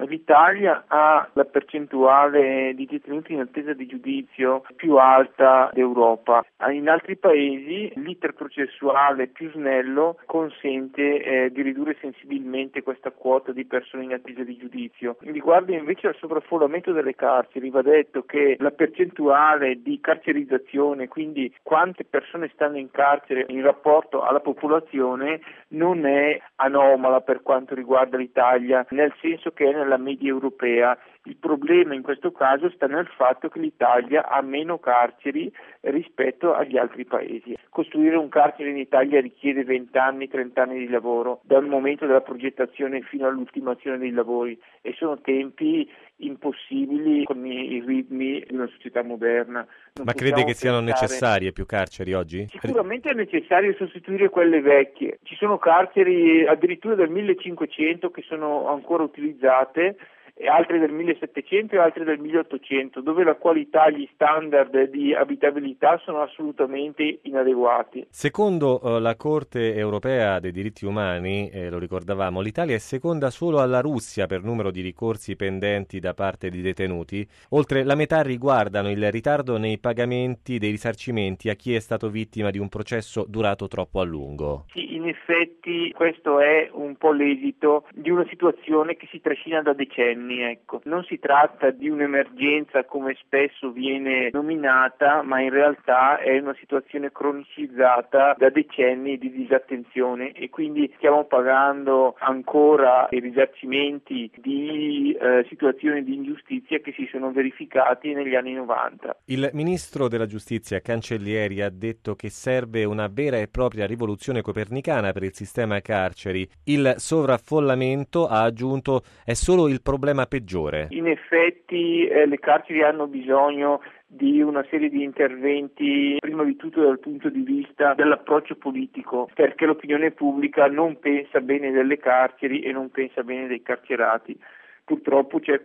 L'Italia ha la percentuale di detenuti in attesa di giudizio più alta d'Europa. In altri paesi l'iter processuale più snello consente di ridurre sensibilmente questa quota di persone in attesa di giudizio. Riguardo invece al sovraffollamento delle carceri, va detto che la percentuale di carcerizzazione, quindi quante persone stanno in carcere in rapporto alla popolazione, non è anomala per quanto riguarda l'Italia, nel senso che è nella media europea. Il problema in questo caso sta nel fatto che l'Italia ha meno carceri rispetto agli altri paesi. Costruire un carcere in Italia richiede 20 anni, 30 anni di lavoro, dal momento della progettazione fino all'ultimazione dei lavori, e sono tempi impossibili con i ritmi di una società moderna. Ma crede che siano necessarie più carceri oggi? Sicuramente è necessario sostituire quelle vecchie. Ci sono carceri addirittura del 1500 che sono ancora utilizzate, e altre del 1700 e altre del 1800, dove la qualità e gli standard di abitabilità sono assolutamente inadeguati. Secondo la Corte europea dei diritti umani, lo ricordavamo, l'Italia è seconda solo alla Russia per numero di ricorsi pendenti da parte di detenuti. Oltre la metà riguardano il ritardo nei pagamenti dei risarcimenti a chi è stato vittima di un processo durato troppo a lungo. Sì, in effetti questo è un po' l'esito di una situazione che si trascina da decenni. Ecco. Non si tratta di un'emergenza come spesso viene nominata, ma in realtà è una situazione cronicizzata da decenni di disattenzione, e quindi stiamo pagando ancora i risarcimenti di situazioni di ingiustizia che si sono verificati negli anni 90. Il ministro della giustizia Cancellieri ha detto che serve una vera e propria rivoluzione copernicana per il sistema carceri. Il sovraffollamento, ha aggiunto, è solo il problema peggiore. In effetti le carceri hanno bisogno di una serie di interventi, prima di tutto dal punto di vista dell'approccio politico, perché l'opinione pubblica non pensa bene delle carceri e non pensa bene dei carcerati. Purtroppo c'è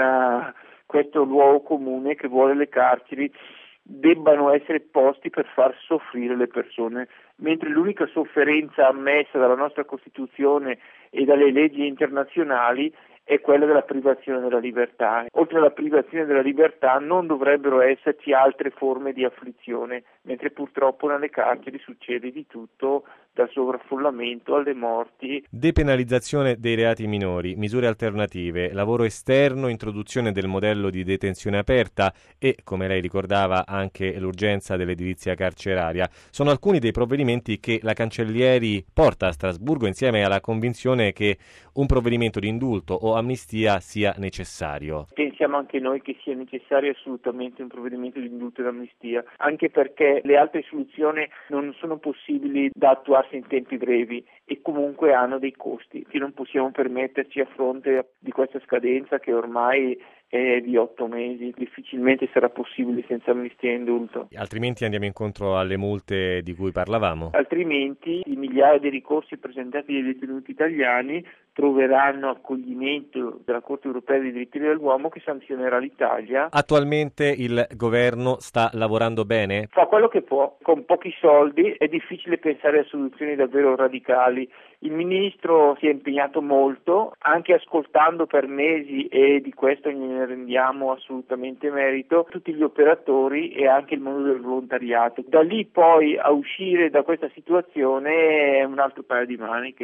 questo luogo comune che vuole le carceri debbano essere posti per far soffrire le persone, mentre l'unica sofferenza ammessa dalla nostra Costituzione e dalle leggi internazionali è quella della privazione della libertà. Oltre alla privazione della libertà non dovrebbero esserci altre forme di afflizione, mentre purtroppo nelle carceri succede di tutto, dal sovraffollamento alle morti. Depenalizzazione dei reati minori, misure alternative, lavoro esterno, introduzione del modello di detenzione aperta e, come lei ricordava, anche l'urgenza dell'edilizia carceraria. Sono alcuni dei provvedimenti che la Cancellieri porta a Strasburgo insieme alla convinzione che un provvedimento di indulto o amnistia sia necessario. Pensiamo anche noi che sia necessario assolutamente un provvedimento di indulto ed amnistia, anche perché le altre soluzioni non sono possibili da attuarsi in tempi brevi e comunque hanno dei costi che non possiamo permetterci a fronte di questa scadenza che ormai è di 8 mesi, difficilmente sarà possibile senza amnistia e indulto. Altrimenti andiamo incontro alle multe di cui parlavamo. Altrimenti i migliaia di ricorsi presentati dai detenuti italiani troveranno accoglimento dalla Corte europea dei diritti dell'uomo, che sanzionerà l'Italia. Attualmente il governo sta lavorando bene? Fa quello che può, con pochi soldi è difficile pensare a soluzioni davvero radicali. Il ministro si è impegnato molto, anche ascoltando per mesi, e di questo ne rendiamo assolutamente merito, tutti gli operatori e anche il mondo del volontariato. Da lì poi a uscire da questa situazione è un altro paio di maniche.